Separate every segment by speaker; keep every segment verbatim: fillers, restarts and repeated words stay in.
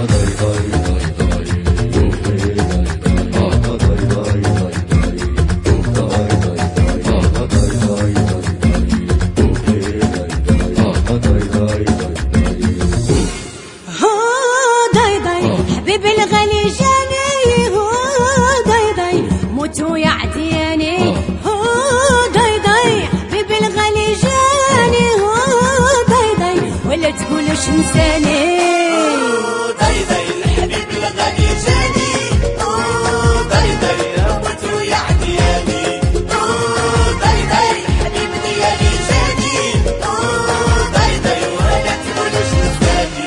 Speaker 1: حبيب الغالي جاني هو ضي ضي موتو يعديني هو ضي ضي حبيب الغالي جاني هو ضي ضي ولا تقولوش نساني
Speaker 2: ضي ضي الحبيب الغالي جاني هو ضي ضي موتو يعديني هو ضي ضي الحبيب ديالي جاني هو ضي ضي ولا تقولوش نساني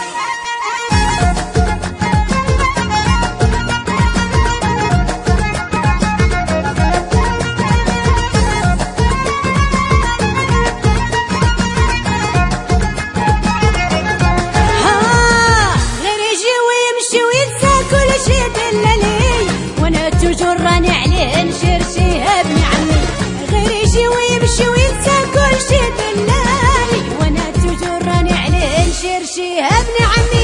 Speaker 1: توجور راني عليه نشير شيها ابن عمي غير يجي ويمشي وينسى كل شي دلالي وانا توجور راني عليه نشير شيها ابن عمي